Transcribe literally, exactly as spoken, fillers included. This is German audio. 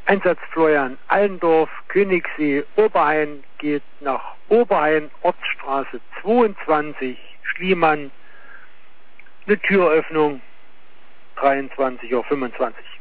Einsatz Florian Allendorf, Königssee, Oberhain geht nach Oberhain, Ortsstraße zweiundzwanzig, Schliemann, eine Türöffnung dreiundzwanzig Uhr fünfundzwanzig.